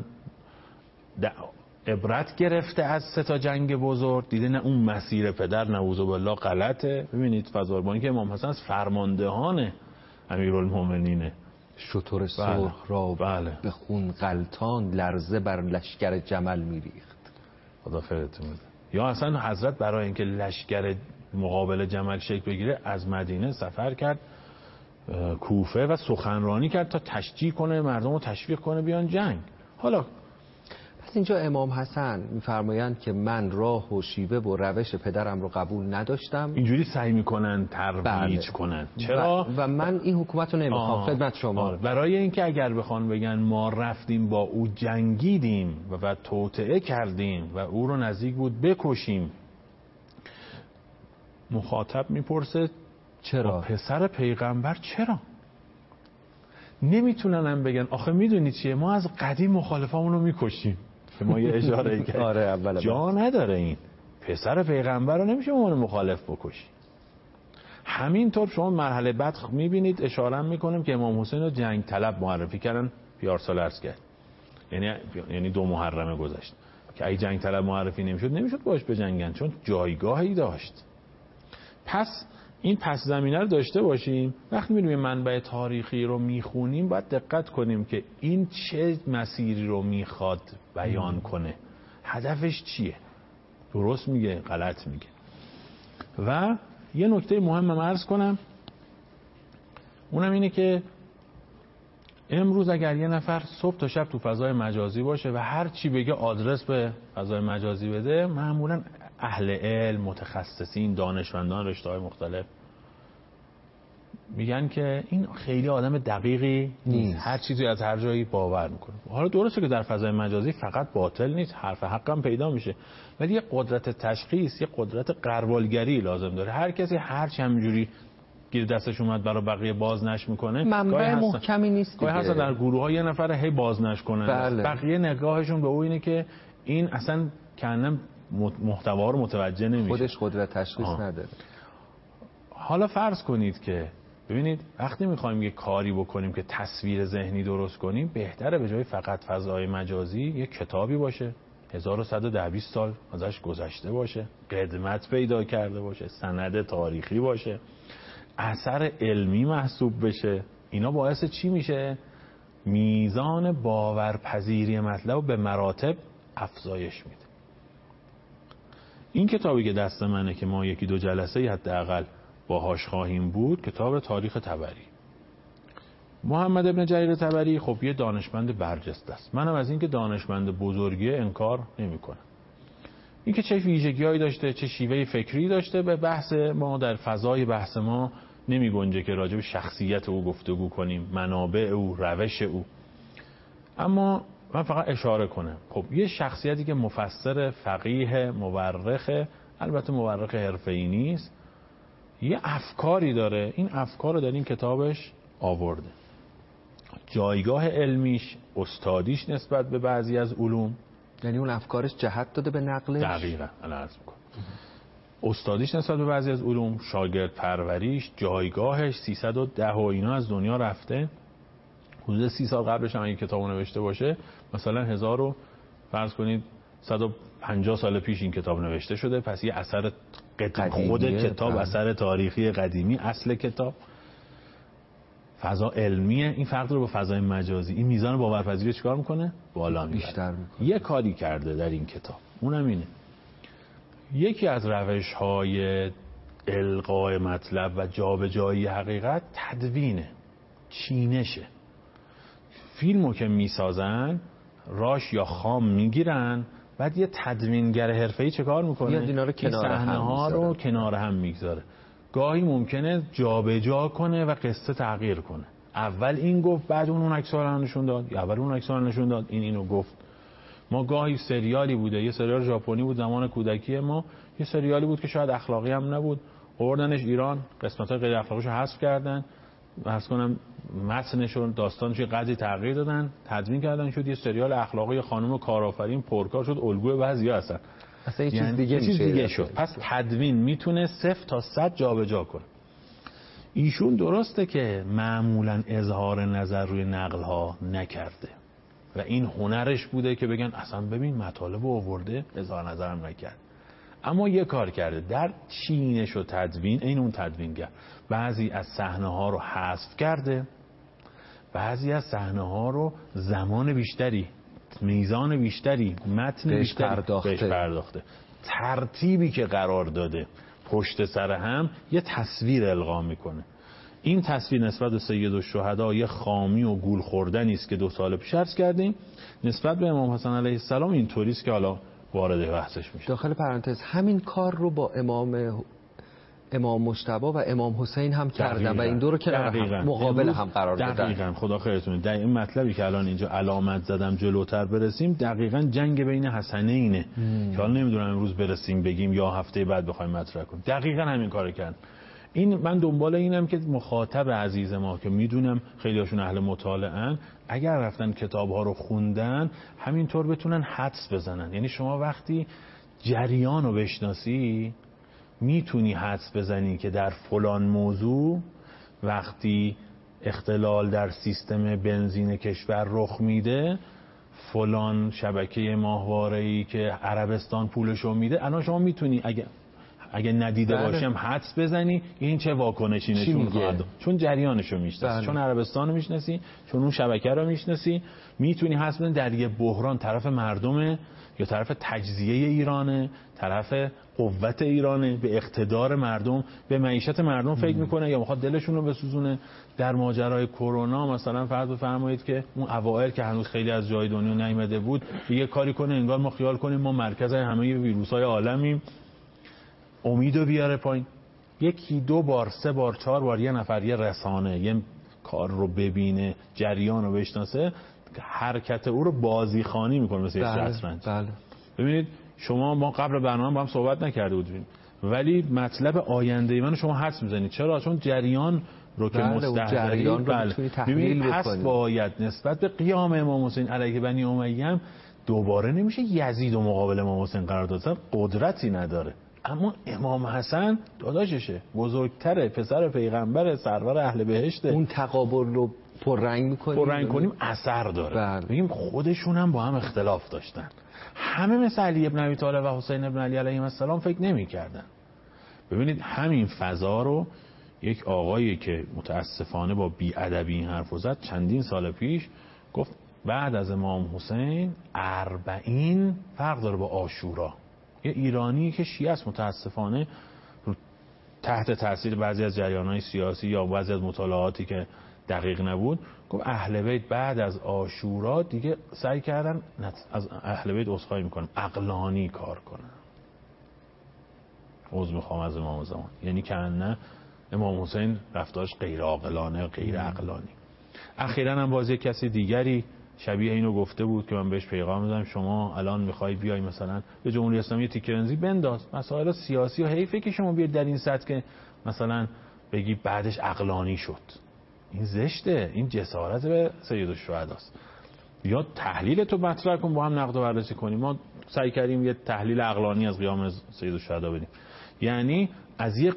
عبرت گرفته از 3 تا جنگ بزرگ، دیده نه اون مسیر پدر نعوذ بالله غلطه. ببینید فضاربانی که امام حسن از فرماندهان امیرالمومنینه. شتر سرخ را به خون غلطان، لرزه بر لشکر جمل میریخت. خدا خیرتون بده. یا اصلا حضرت برای اینکه لشکر مقابل جمل شکل بگیره از مدینه سفر کرد کوفه و سخنرانی کرد تا تشجیع کنه مردم رو، تشویق کنه بیان جنگ. حالا پس پس اینجا امام حسن میفرمایند که من راه و شیوه و روش پدرم رو قبول نداشتم، اینجوری سعی میکنن ترویج کنن. چرا؟ و من این حکومت رو نمیخوام. خدمت شما. برای اینکه اگر بخوان بگن ما رفتیم با او جنگیدیم و توطئه کردیم و او رو نزدیک بود بکشیم، مخاطب میپرسه چرا؟ پسر پیغمبر چرا؟ نمیتونن هم بگن آخه میدونی چیه، ما از قدیم مخالفامون رو میکشیم که ما یه اشاره کرد. آره جا نداره. این پسر پیغمبر رو نمیشه اون مخالف بکشی. همینطور شما مرحله بعد میبینید اشاره میکنیم که امام حسین رو جنگ طلب معرفی کردن. پیارسال عرض کرد یعنی 2 محرم گذشت که اگه جنگ طلب معرفی نمیشد باش بجنگن، چون جایگاهی داشت. پس این پس زمینه رو داشته باشیم. وقتی می‌بینیم منبع تاریخی رو میخونیم باید دقت کنیم که این چه مسیری رو میخواد بیان کنه، هدفش چیه، درست میگه غلط میگه. و یه نکته مهم عرض کنم، اونم اینه که امروز اگر یه نفر صبح تا شب تو فضای مجازی باشه و هر چی بگه آدرس به فضای مجازی بده، معمولاً اهل علم، متخصصین، دانشمندان رشته‌های مختلف میگن که این خیلی آدم دقیقی نیست، هر چیزی از هر جایی باور میکنه. حالا درسته که در فضای مجازی فقط باطل نیست، حرف حق هم پیدا میشه، ولی یه قدرت تشخیص، یه قدرت غربالگری لازم داره. هر کسی هر چی همینجوری گیر دستش اومد برای بقیه بازنش میکنه، منبع محکمی نیست دیگه. گاهی در گروه‌ها یه نفر هی بازنش کنه. بله. بقیه نگاهشون به او اینه که این اصلا کنم محتوا رو متوجه نمیشه، خودش قدرت تشخیص نداره. حالا فرض کنید که ببینید وقتی میخوایم یه کاری بکنیم که تصویر ذهنی درست کنیم، بهتره به جای فقط فضای مجازی یه کتابی باشه 1110-20 سال ازش گذشته باشه، قدمت پیدا کرده باشه، سند تاریخی باشه، اثر علمی محسوب بشه. اینا باعث چی میشه؟ میزان باورپذیری مطلب به مراتب افزایش میده. این کتابی که دست منه که ما 1-2 جلسه حداقل باهاش خواهیم بود، کتاب تاریخ طبری. محمد ابن جریر طبری خب یه دانشمند برجسته است. منم از این که دانشمند بزرگی انکار نمی‌کنم. این که چه ویژگی‌هایی داشته، چه شیوه فکری داشته، به بحث ما در فضای بحث ما نمی‌گنجه که راجع به شخصیت او گفتگو کنیم، منابع او، روش او. اما من فقط اشاره کنم، خب یه شخصیتی که مفسر، فقیه، مورخه، البته مورخ حرفه‌ای نیست، یه افکاری داره، این افکار رو در این کتابش آورده. جایگاه علمیش، استادیش نسبت به بعضی از علوم، یعنی اون افکارش جهت داده به نقلش. دقیقاً الان عرض می‌کنم. استادیش نسبت به بعضی از علوم، شاگرد پروریش، جایگاهش، 310 و اینا از دنیا رفته. حدود 30 سال قبلش هم این کتابو نوشته باشه، مثلا 1000 رو فرض کنید 150 سال پیش این کتاب نوشته شده، پس یه اثر خود کتاب اثر تاریخی قدیمی، اصل کتاب فضا علمیه. این فرق رو با فضای مجازی، این میزان باورپذیری چیکار میکنه؟ بالا میبره، بیشتر میکنه. یه کاری کرده در این کتاب، اونم اینه یکی از روش‌های القای مطلب و جابجایی حقیقت تدوینه، چینشه. فیلمو که میسازن راش یا خام میگیرن، بعد یه تدوینگر حرفه‌ای چه کار میکنه؟ اینا رو صحنه‌ها رو کنار هم میگذاره. گاهی ممکنه جابجا کنه و قصه تغییر کنه. اول این گفت بعد اون عکس‌ها رو نشون داد، یا اول اون عکس‌ها رو نشون داد این اینو گفت. ما گاهی سریالی بوده، یه سریال ژاپنی بود زمان کودکی ما، یه سریالی بود که شاید اخلاقی هم نبود، آوردنش ایران، قسمت‌های غیر اخلاقیشو حذف کردن، فرض کنم متنش و داستانش یه قدری تغییر دادن، تدوین کردن، شد یه سریال اخلاقی خانم کارآفرین پرکار، شد الگوی بعضیا اصلا یه چیز دیگه شد. پس تدوین میتونه 0 تا 100 جابجا کنه. ایشون درسته که معمولا اظهار نظر روی نقل ها نکرده و این هنرش بوده که بگن اصلا ببین مطالب آورده اظهار نظرم نکرد، اما یه کار کرده در چینش و تدوین، این اون تدوینگر بعضی از صحنه ها رو حذف کرده، بعضی از صحنه ها رو زمان بیشتری، میزان بیشتری، متن بیشتری بهش پرداخته. ترتیبی که قرار داده پشت سر هم یه تصویر القا میکنه. این تصویر نسبت به سیدالشهدا یه خامی و گول خوردنی است که 2 سال پیش عرض کردیم. نسبت به امام حسن علیه السلام اینطوری است که حالا وارد بحثش میشه. داخل پرانتز همین کار رو با امام مجتبی و امام حسین هم کردن و این دو رو کنار مقابل هم قرار دادن. دقیقاً خدا خیرتونه. در این مطلبی که الان اینجا علامت زدم جلوتر برسیم، دقیقاً جنگ بین حسنینه که حالا نمیدونم امروز برسیم بگیم یا هفته بعد بخوایم مطرح کنیم. دقیقاً همین کارو کردن. این من دنبال اینم که مخاطب عزیز ما که میدونم خیلی هاشون اهل مطالعه‌ان، اگر رفتن کتاب‌ها رو خوندن همینطور بتونن حدس بزنن. یعنی شما وقتی جریان رو بشناسی میتونی حدس بزنی که در فلان موضوع وقتی اختلال در سیستم بنزین کشور رخ میده، فلان شبکه ماهواره‌ای که عربستان پولشو میده، الان شما میتونی اگه ندیده باشم حدس بزنی این چه واکنشی نشون خواهد داد، چون جریانشو میشناسی، چون عربستانو میشناسی، چون اون شبکه رو میشناسی، میتونی حدس بزنی در یه بحران طرف مردمه یا طرف تجزیه ایرانه، طرف قوت ایرانه، به اقتدار مردم، به معیشت مردم فکر میکنه یا میخواد دلشون رو بسوزونه. در ماجرای کرونا مثلا فرض بفرمایید که اون اوایل که هنوز خیلی از جای دنیا نیامده بود یه کاری کنه انگار ما خیال کنیم ما مرکز همه ویروس‌های عالمیم، امیدو بیاره پایین. 1 2 بار 3 بار 4 بار یه نفر یه رسانه یه کار رو ببینه، جریان رو بشناسه، حرکت او رو بازیخوانی میکنه مثل شطرنج. بله. ببینید شما ما قبل برنامه با هم صحبت نکرده بودیم ولی مطلب آینده من شما حدس میزنید. چرا؟ چون جریان رو که مستحضری ببینید پس باید نسبت به قیام امام حسین علیه بنی امیه هم دوباره نمیشه یزید و مقابل امام حسین قرار داد، قدرتی نداره. اما امام حسن داداششه، بزرگتره، پسر پیغمبر، سرور اهل بهشته. اون تقابل رو پررنگ کنیم اثر داره. بگیم خودشون هم با هم اختلاف داشتن. همه مثل علی ابن ابی طالب و حسین ابن علی علیهم السلام فکر نمی کردن. ببینید همین فضا رو یک آقایی که متاسفانه با بی‌ادبی این حرفو زد چندین سال پیش گفت بعد از امام حسین 40 فرق داره با عاشورا. یه ایرانی که شیعه است متاسفانه تحت تاثیر بعضی از جریان‌های سیاسی یا بعضی از مطالعاتی که دقیق نبود گفت اهل بیت بعد از عاشورا دیگه سعی کردن از اهل بیت عذرخواهی میکنم عقلانی کار کنن. عذر میخوام از امام زمان، یعنی که نه امام حسین رفتارش غیر عاقلانه غیر عقلانی. اخیراً هم باز کسی دیگری شبیه اینو گفته بود که من بهش پیغام دادم شما الان میخوای بیای مثلا به جمهوری اسلامی تیکرنزی بنداز، مسائل سیاسی و حیفه که شما بیاد در این سطح که مثلا بگی بعدش عقلانی شد. این زشته، این جسارت به سیدالشهداست. یا تحلیل تو مطرح کن با هم نقد و بررسی کنیم. ما سعی کردیم یه تحلیل عقلانی از قیام سیدالشهدا بدیم، یعنی از یه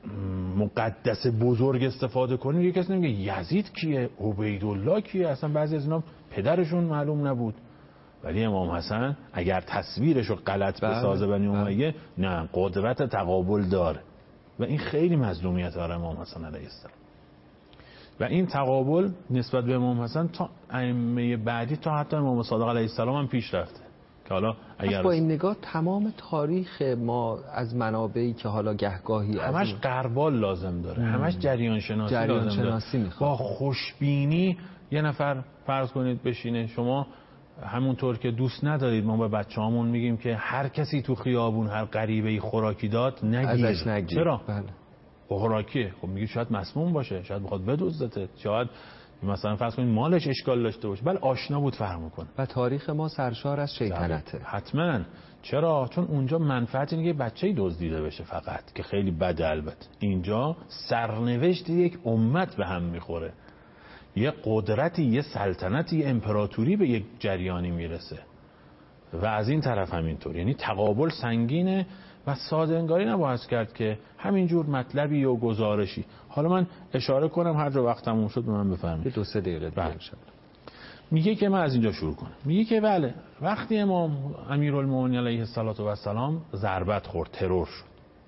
مقدس بزرگ استفاده کنیم. یه کسی نمیگه یزید کیه، عبیدالله کیه، اصلا بعضی از اینا پدرشون معلوم نبود. ولی امام حسن اگر تصویرشو غلط بسازه بنی امیه نه، قدرت تقابل داره و این خیلی مظلومیت داره امام حسن علیه السلام. و این تقابل نسبت به امام حسن تا ائمه بعدی تا حتی امام صادق علیه السلام هم پیش رفته که حالا اگر با این نگاه تمام تاریخ ما از منابعی که حالا گهگاهی همش غربال لازم داره، همش جریان شناسی لازم داره. با خوشبینی یه نفر فرض کنید بشینه، شما همونطور که دوست ندارید ما به بچه‌هامون میگیم که هر کسی تو خیابون هر غریبه‌ای خوراکی داد نگیر. چرا؟ بله. خوراکیه. خب میگی شاید مسموم باشه، شاید بخواد بدزدته، شاید مثلا فرض کنید مالش اشکال داشته باشه. بله آشنا بود فرق میکنه. و تاریخ ما سرشار از شیطنته. حتما. چرا؟ چون اونجا منفعت اینه که بچه‌ای دزدیده بشه فقط، که خیلی بده. البته اینجا سرنوشت یک امت به هم میخوره، یه قدرتی، یه سلطنتی، یه امپراتوری به یک جریانی میرسه و از این طرف همینطور. یعنی تقابل سنگینه و ساده انگاری نباید کرد که همینجور مطلبی و گزارشی. حالا من اشاره کنم هر جا وقت تموم شد به من بفرمایید. 2-3 دقیقه دیگه شد. میگه که من از اینجا شروع کنم. میگه که بله وقتی امام امیرالمومنین علیه السلام ضربت خورد، ترور شد،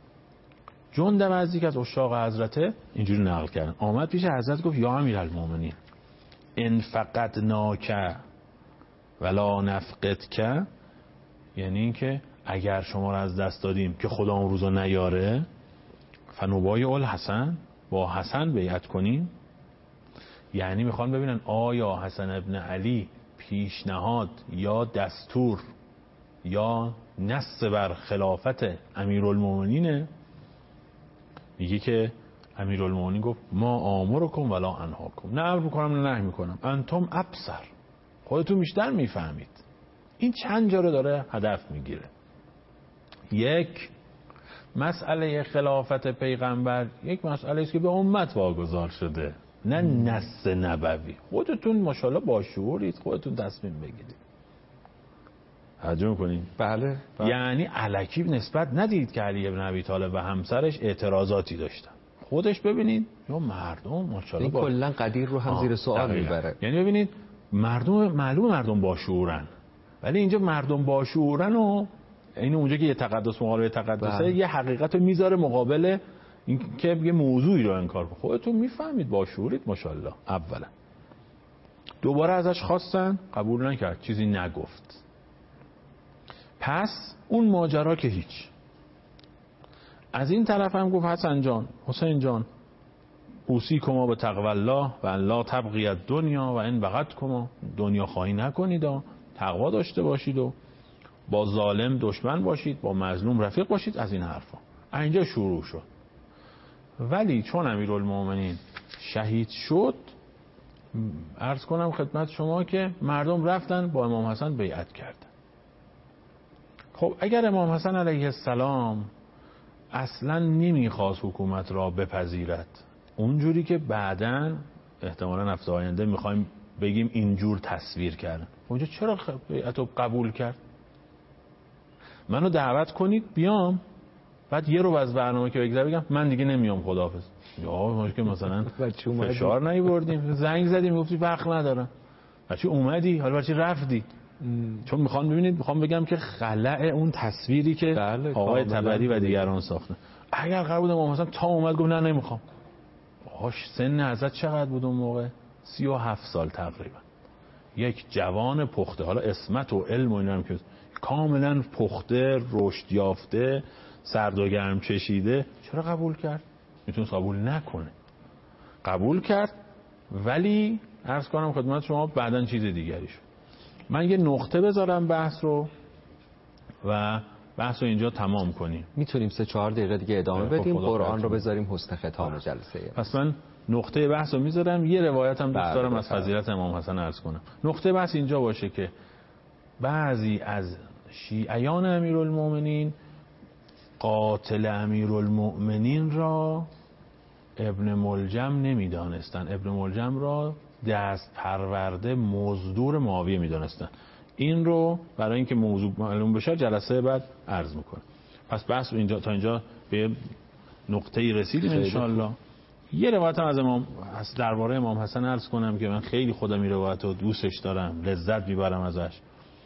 جندم از یک از عشاق حضرت اینجوری نقل کردن آمد پیش حضرت گفت یا امیرالمومنین ان فقدناک ولا نفقدک، یعنی این که اگر شما را از دست دادیم که خدا اون روزا نیاره، فنوبای الحسن، با حسن بیعت کنیم؟ یعنی میخوان ببینن آیا حسن ابن علی پیشنهاد یا دستور یا نص بر خلافت امیرالمومنینه؟ میگه که امیرالمومنین گفت ما آمرکم ولا انهاکم، نه امر میکنم نه نهی میکنم، انتم ابصر، خودتون بیشتر میفهمید. این چند جا رو داره هدف میگیره. یک، مسئله خلافت پیغمبر یک مسئله است که به امت واگذار شده، نه نص نبوی. خودتون ماشاءالله با شعورید، خودتون تصمیم بگیرید. توجه می‌کنید؟ بله. یعنی الکی نسبت ندید که علی ابن ابی طالب و همسرش اعتراضاتی داشتن. خودش ببینید یا مردم ماشاءالله این کلا قدیر رو هم زیر سوال میبره. یعنی ببینید مردم معلومه مردم با شعورن، ولی اینجا مردم با شعورن و این اونجا که یه تقدس مقابل تقدسه یه حقیقت رو میذاره مقابل این که یه موضوعی رو انکار کنه. خودتون میفهمید با شعورید ماشاءالله. اولا دوباره ازش خواستن، قبول نکرد، چیزی نگفت. پس اون ماجرا که هیچ. از این طرف هم گفت حسن جان، حسین جان، اوصیکما به تقوی الله و ان لا تبغی الدنیا و ان بغتکما، دنیا خواهی نکنید و تقوا داشته باشید و با ظالم دشمن باشید، با مظلوم رفیق باشید. از این حرفا اینجا شروع شد. ولی چون امیرالمومنین شهید شد، عرض کنم خدمت شما که مردم رفتن با امام حسن بیعت کردن. خب اگر امام حسن علیه السلام اصلا نمیخواست حکومت را بپذیرد، اونجوری که بعداً احتمالاً هفته آینده میخوایم بگیم اینجور تصویر کردن، اونجا چرا بیعتو قبول کرد؟ منو دعوت کنید بیام، بعد یه رو از برنامه که بگذار بگم من دیگه نمیام خداحافظ. یا ما که مثلا فشار نیوردیم، زنگ زدیم گفتی وقت ندارم، بچه اومدی حالا بچه رفتی. چون میخوام ببینید، میخوام بگم که خلأ اون تصویری که آقای طبری و دیگران ساختن. اگر قرار بود امام حسن تا اومد گفت نه نمیخوام، باش سن حضرت چقدر بود اون موقع؟ 37 سال تقریبا. یک جوان پخته، حالا عصمت و علم و اینا هم که کاملا پخته، رشد یافته، سرد و گرم چشیده، چرا قبول کرد؟ میتونست قبول نکنه. قبول کرد، ولی عرض کنم خدمت شما بعدن چیز دیگری شد. من یه نقطه بذارم بحث رو و بحث رو اینجا تمام کنیم. میتونیم 3-4 دقیقه دیگه ادامه بدیم، قرآن رو بذاریم حسن ختام جلسه. پس من نقطه بحث رو میذارم، یه روایت هم دوست دارم از فضیلت امام حسن عرض کنم. نقطه بحث اینجا باشه که بعضی از شیعیان امیرالمومنین قاتل امیرالمومنین را ابن ملجم نمیدانستن، ابن ملجم را دست پرورده مزدور معاویه میدانستن. این رو برای اینکه موضوع معلوم بشه جلسه بعد عرض میکنه. پس بحث اینجا تا اینجا به نقطه‌ای رسیدیم ان شاء الله. یه روایت هم از امام درباره امام حسن عرض کنم که من خیلی خودم این روایت رو دوستش دارم، لذت میبرم ازش.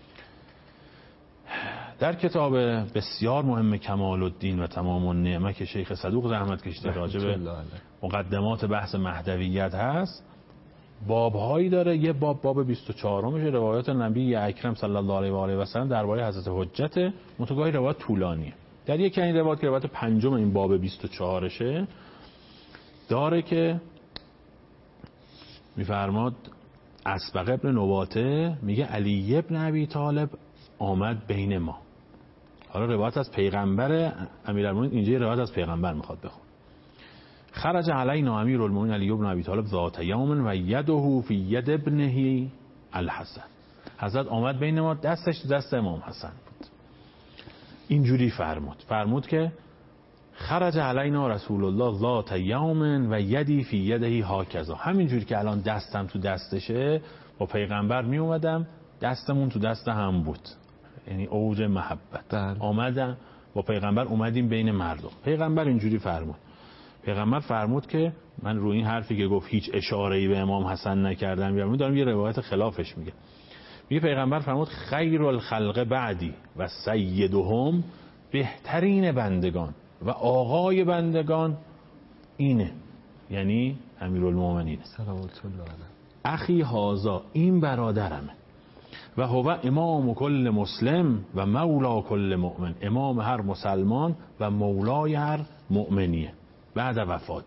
در کتاب بسیار مهم کمال الدین و تمام النعمه که شیخ صدوق زحمت کشیده راجع به مقدمات بحث مهدویت هست، بابهایی داره. یه باب 24 روایات نبی اکرم صلی الله علیه و آله و سلم درباره حضرت حجت، متوگاهی روایت طولانیه. در یک این روایت که روایت 5 این باب 24 شه داره که میفرماد اسبق ابن نواته میگه علی ابن ابی طالب آمد بین ما. حالا روایت از پیغمبر امیرالمومنین، اینجا روایت از پیغمبر میخواد بخون. خرج علینا امیرالمومنین علی ابن ابی طالب ذات یوم و یده فی ید ابنه الحسن. حضرت آمد بین ما، دستش تو دست امام حسن بود. اینجوری فرمود که خرج علینا رسول الله ذات یوم و یدی فی یده هاکذا. همینجوری که الان دستم تو دستشه، با پیغمبر می اومدم دستمون تو دست هم بود، یعنی اوج محبت. آمدم با پیغمبر، اومدیم بین مردم. پیغمبر اینجوری پیغمبر فرمود که من روی این حرفی که گفت هیچ اشاره‌ای به امام حسن نکردم، یا دارم یه روایت خلافش میگه پیغمبر فرمود خیر الخلق بعدی و سیدهم، بهترین بندگان و آقای بندگان اینه، یعنی امیرالمومنین صلوات الله علیه. اخی هازا، این برادرمه، و هو امام کل مسلم و مولا کل مؤمن، امام هر مسلمان و مولای هر مؤمنیه بعد وفاتی.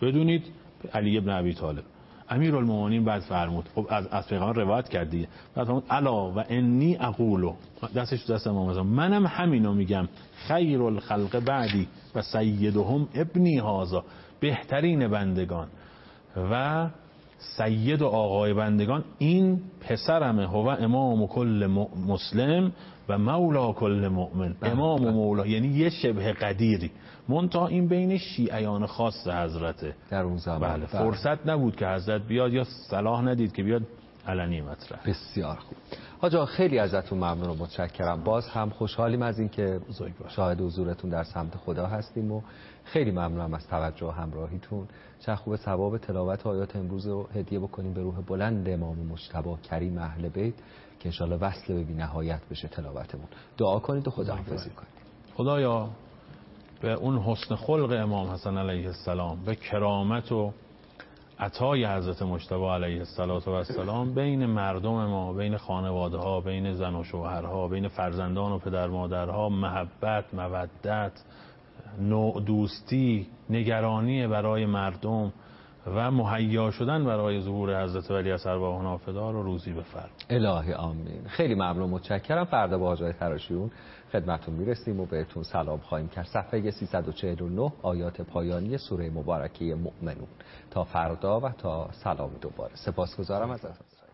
بدونید علی ابن ابی طالب امیرالمومنین بعد فرمود، خب از پیغمبر روایت کردی، بعد فرمود الا و انی اقولو، دستش دست امام رضا، منم همینو میگم، خیر الخلق بعدی و سیدهم ابنی هذا، بهترین بندگان و سید و آقای بندگان این پسرمه، هو امام کل مسلم و مولا کل مؤمن، امام و مولا، یعنی یه شبه قدیری، منتها این بین شیعیان خاص حضرته در اون زمان. بله فرصت نبود که حضرت بیاد یا صلاح ندید که بیاد علنی مطرح. بسیار خوب حاجا، خیلی ازتون ممنون و متشکرم. باز هم خوشحالیم از اینکه شاهد حضورتون در سمت خدا هستیم و خیلی ممنونم از توجه و همراهیتون. چه خوب ثواب تلاوت آیات امروز رو هدیه بکنیم به روح بلند امام مجتبی کریم اهل بیت که انشالله وصل به بی‌نهایت بشه تلاوتمون. دعا کنید و خداحافظی کنید. خدایا به اون حسن خلق امام حسن علیه السلام، به کرامت و عطای حضرت مجتبی علیه السلام بین مردم ما، بین خانواده ها، بین زن و شوهرها، بین فرزندان و پدر مادرها، محبت، مودت، نوع دوستی، نگرانی برای مردم و مهیا شدن برای ظهور حضرت ولی از ارواح نافدا رو روزی بفرما. الهی آمین. خیلی ممنون متشکرم. فردا با حاجی تراشیون خدمتتون میرسیم و بهتون سلام خواهیم کرد. صفحه 349 آیات پایانی سوره مبارکه مؤمنون. تا فردا و تا سلام دوباره. سپاسگزارم ازتون.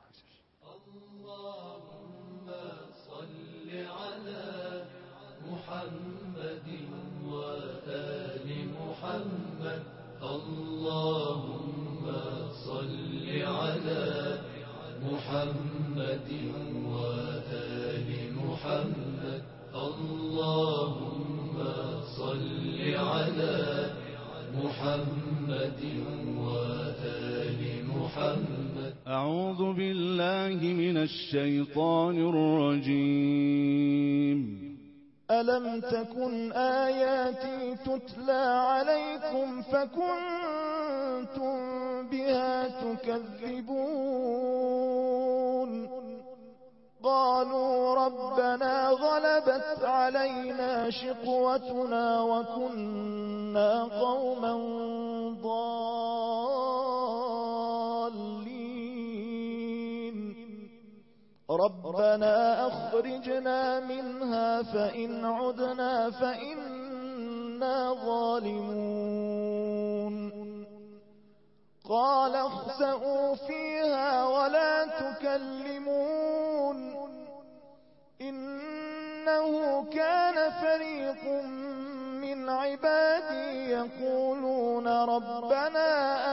اللهم صل على محمد وآل محمد. اللهم صل على محمد وآل محمد. أعوذ بالله من الشيطان الرجيم. ألم تكن آياتي تتلى عليكم فكنتم بها تكذبون. قالوا ربنا غلبت علينا شقوتنا وكنا قوما ضالين. ربنا أخرجنا منها فإن عدنا فإنا ظالمون. قال اخسئوا فيها ولا تكلمون. إنه كان فريق من عبادي يقولون ربنا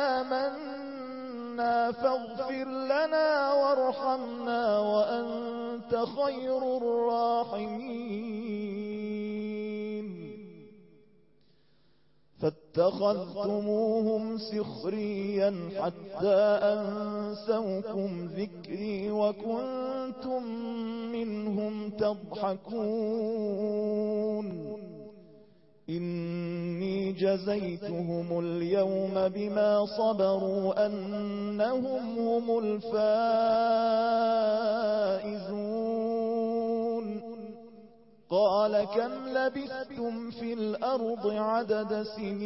آمنا فاغفر لنا وارحمنا وأنت خير الراحمين. فاتخذتموهم سخريا حتى أنسوكم ذكري وكنتم منهم تضحكون. إني جزيتهم اليوم بما صبروا أنهم هم الفائزون. قال كم لبثتم في الأرض عدد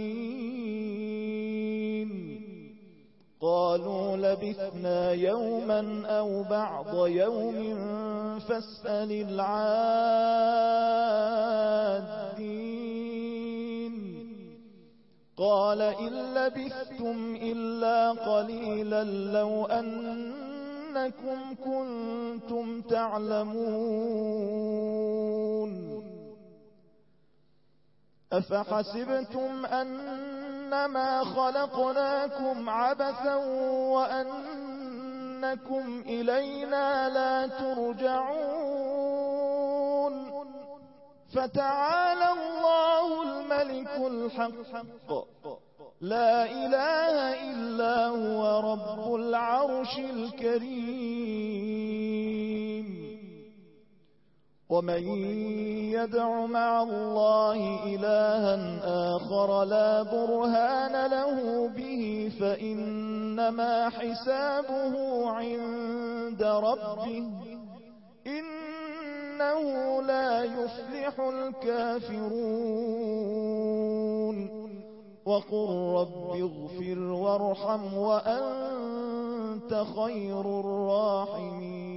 سنين؟ قالوا لبثنا يوما أو بعض يوم فاسأل العادين. قال إن لبثتم إلا قليلا لو أنكم كنتم تعلمون. أفحسبتم أنما خلقناكم عبثا وأنكم إلينا لا ترجعون. فتعالى الله الملك الحق لا إله إلا هو رب العرش الكريم. ومن يدع مع الله إلها آخر لا برهان له به فإنما حسابه عند ربه إنه لا يفلح الكافرون. وقل رب اغفر وارحم وأنت خير الراحمين.